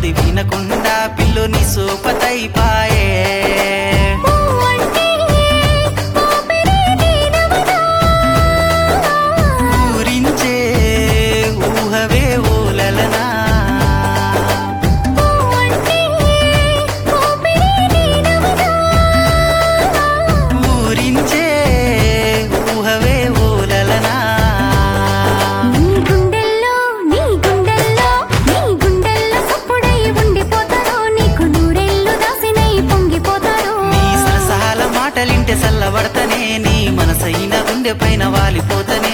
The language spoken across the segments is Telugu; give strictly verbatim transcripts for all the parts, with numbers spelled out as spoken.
చెబుతి వినకుండా పిల్లుని సోపతైపాయే ఊరించే ఊహవే ఓలలనా ఊరించే ఊహవే ఓలలనా మాటలింటే సల్లబడతనే నీ మనసైన గుండె పైన వాలిపోతనే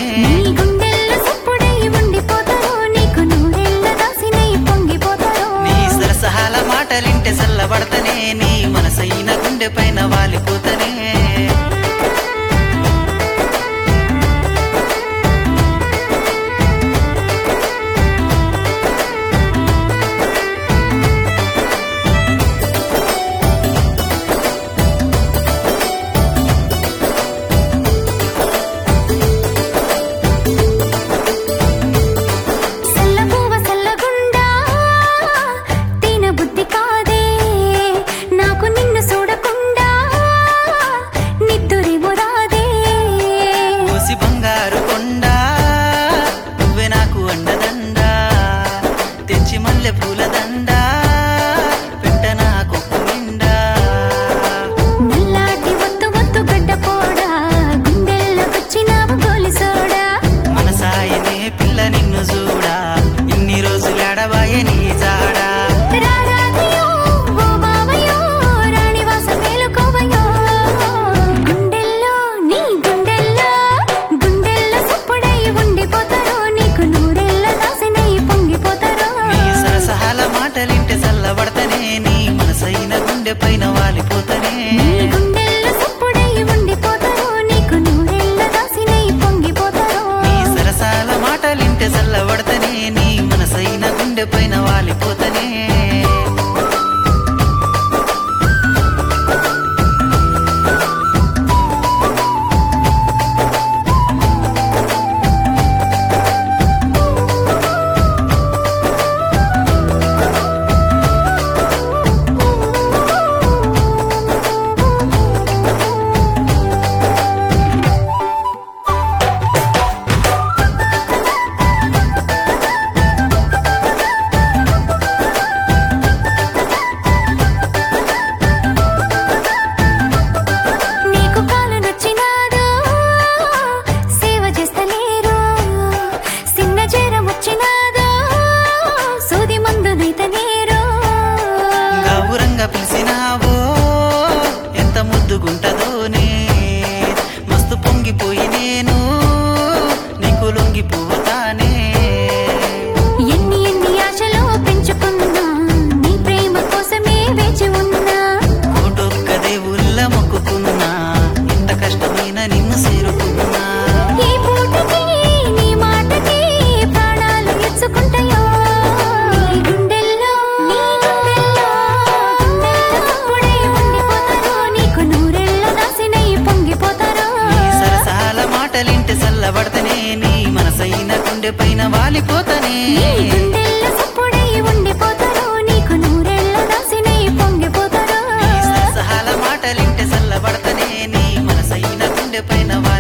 నీ సరసహాల మాటలింటే సల్లబడతనే నీ మనసైన గుండె పైన వాలిపోతనే బంగారు కొండ నువ్వే నాకు అండదండ తెచ్చి మల్లె పూల దండ పెట్ట నా కొప్పు నిండా మనసాయనే పిల్ల నిన్ను చూడా ఇన్ని రోజులు ఎడబాయే నీ జాడా మాటలింటే చల్లబడతనే నీ మనసైన గుండె పైన వాలిపోతనే నీ సరసాల మాటలింటే చల్లబడతనే నీ మనసైన గుండె పైన వాలిపోతనే పిలిసినావో ఎంత ముద్దుగుంటదోనే మస్తు పొంగిపోయి నేను నీకు లొంగిపోతానే ఎన్ని ఎన్ని ఆశలో పెంచుకున్నా నీ ప్రేమ కోసమే వేచి ఉన్నా కోటొక్క దేవుళ్ళ మొక్కుకున్నా ఇంత కష్టమైన నిన్ను చేరుకున్నా ఈ పూటకి నీ మాటకి ప్రాణాలు ఎత్తుకుంటాయో మాటలింటే చల్లబడతనే నీ మనసైన గుండె పైన వాలిపోతనే సహాల మాటలింటే చల్లబడతనే నీ మనసైన గుండె పైన